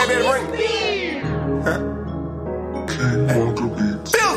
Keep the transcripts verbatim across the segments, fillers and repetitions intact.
Hey, baby, bring it. Huh? Bills.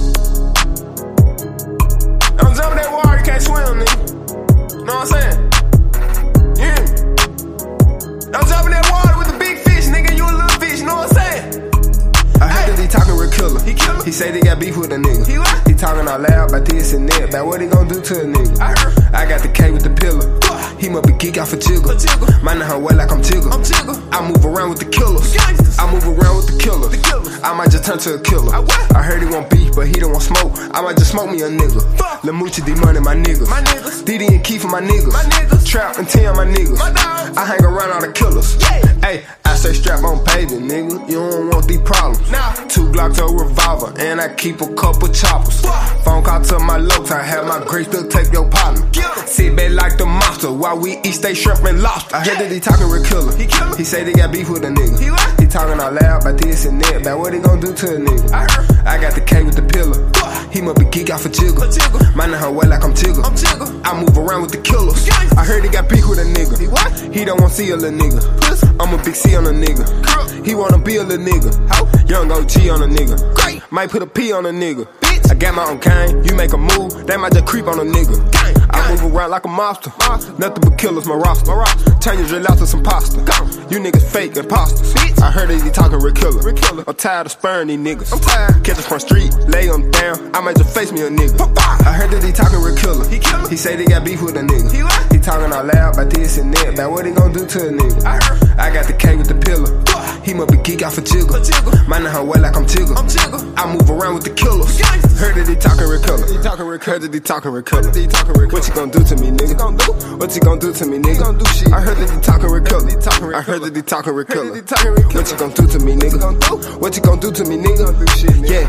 I'm jumping that water, you can't swim, nigga. Know what I'm saying? Yeah. I'm jumping that water with the big fish, nigga. You a little fish, know what I'm saying? I heard that he talking real killer. He killer. He say they got beef with a nigga. He what? He talking out loud about this and that. About what he gon' do to a nigga. I heard. I got the K with the pillar. He must be geek out for jiggle. Minding her way like I'm Tigger. I'm Tigger. I move around with the killers. I move around with the killers. The killers. I might just turn to a killer. I, I heard he want beef, but he don't want smoke. I might just smoke me a nigga. Lamucci, D-Money, my niggas. My niggas. Diddy and Keith, my niggas. My niggas. Trap and Tim, my niggas. My dogs. I hang around all the killers. Hey, I stay strapped on paving, nigga. You don't want these problems. Nah. Two Glocks, a revolver, and I keep a couple choppers. Phone call to my locs, I have my grace to take your partner. Sit back like the monster while we eat steak, shrimp, and lobster. I heard that he talking real killer. He killer. He say they got beef with a nigga. He what? He talking out loud about this and that. About what he gon' do to a nigga. I heard. I got the K with the pillar. He must be geek out for jiggle. Minding her way like I'm Tigger. I'm Tigger. I move around with the killers. I heard he got beef with a nigga. He what? He don't want to see a little nigga. I'm a big C on a nigga. He wanna be a little nigga. How? Young O G on a nigga. Great. Might put a P on a nigga. Bitch. I got my own kind. You make a move, they might just creep on a nigga. Gang. I move around like a monster. monster. Nothing but killers, my roster. My roster. Turn your drill out to some pasta. Gone. You niggas fake imposters. Bitch. I heard that he talking real killer. real killer. I'm tired of spurring these niggas. I'm tired. Catch us from street, lay them down. I might just face me a nigga. I heard that he talking real killer. He killer. He say they got beef with a nigga. He what? He talking out loud about this and that. About what he gon' do to a nigga. I heard. I got the K with the pillar. He must be geek out for jiggle. Minding her way like I'm Tigger. I'm Tigger. I move around with the killers. Heard that he talking real killer. He talking real killer. Heard that he talking real killer. He talking real killer. What you gon' do to me, nigga? What you gon' do to me, nigga? Gon' do shit. I heard that he talking real killer. I heard that he talking real killer. What you gon' do to me, nigga? What you gon' do to me, nigga? Yeah.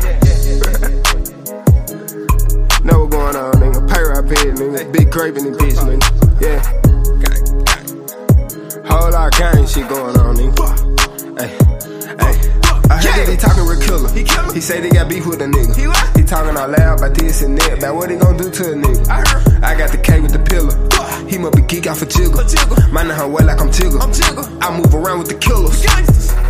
Know what going on, nigga? Pay right pay, nigga. Big grape in this bitch, nigga. Yeah. Whole lot of gang shit going on, nigga. Hey, hey. I heard that he talking real killer. He killer. He say they got beef with a nigga. He what? He talking out loud about this and that. About what he gon' do to a nigga. I heard. I got the K with the pillar. He must be geek out for jiggle. Minding her way like I'm Tigger. I'm Tigger. I move around with the killers.